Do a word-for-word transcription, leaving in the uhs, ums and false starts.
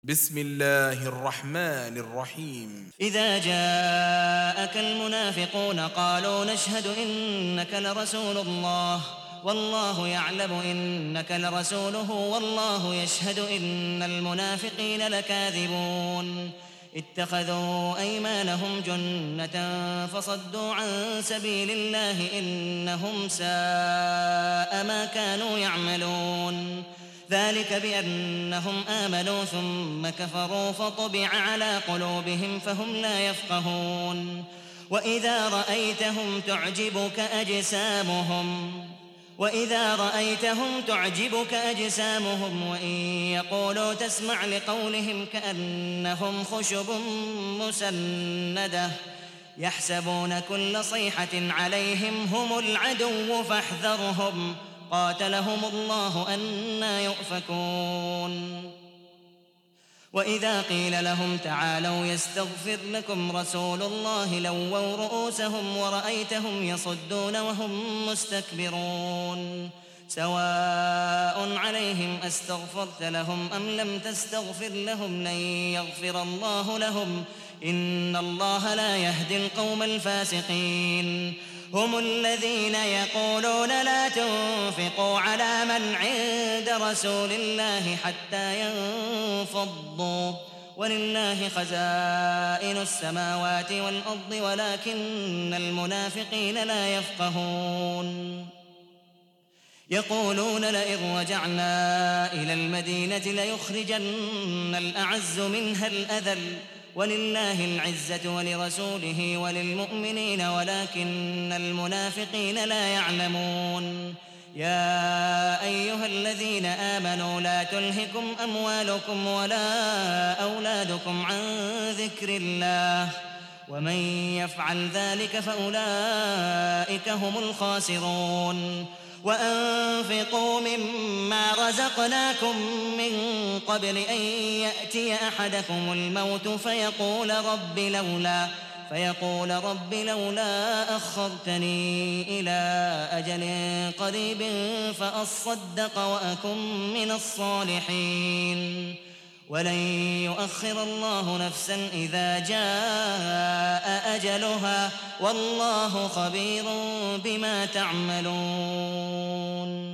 بسم الله الرحمن الرحيم. إذا جاءك المنافقون قالوا نشهد إنك لرسول الله والله يعلم إنك لرسوله والله يشهد إن المنافقين لكاذبون اتخذوا أيمانهم جنة فصدوا عن سبيل الله إنهم ساء ما كانوا يعملون ذلك بأنهم آمنوا ثم كفروا فطبع على قلوبهم فهم لا يفقهون وإذا رأيتهم تعجبك أجسامهم وإذا رأيتهم تعجبك أجسامهم وإن يقولوا تسمع لقولهم كأنهم خشب مسندة يحسبون كل صيحة عليهم هم العدو فاحذرهم قاتلهم الله أنى يؤفكون وإذا قيل لهم تعالوا يستغفر لكم رسول الله لووا رؤوسهم ورأيتهم يصدون وهم مستكبرون سواء عليهم أستغفرت لهم أم لم تستغفر لهم لن يغفر الله لهم إن الله لا يهدي القوم الفاسقين هم الذين يقولون لا تنفقوا على من عند رسول الله حتى ينفضوا ولله خزائن السماوات والأرض ولكن المنافقين لا يفقهون يقولون لئن رجعنا إلى المدينة ليخرجن الأعز منها الأذل ولله العزة ولرسوله وللمؤمنين ولكن المنافقين لا يعلمون يا أيها الذين آمنوا لا تلهكم أموالكم ولا أولادكم عن ذكر الله ومن يفعل ذلك فأولئك هم الخاسرون وأنفقوا مما رزقناكم من قبل أن يأتي أحدكم الموت فيقول رب لولا فيقول رب لولا أخرتني إلى أجل قريب فأصدق وأكن من الصالحين ولن يؤخر الله نفسا إذا جاء أجلها والله خبير بما تعملون.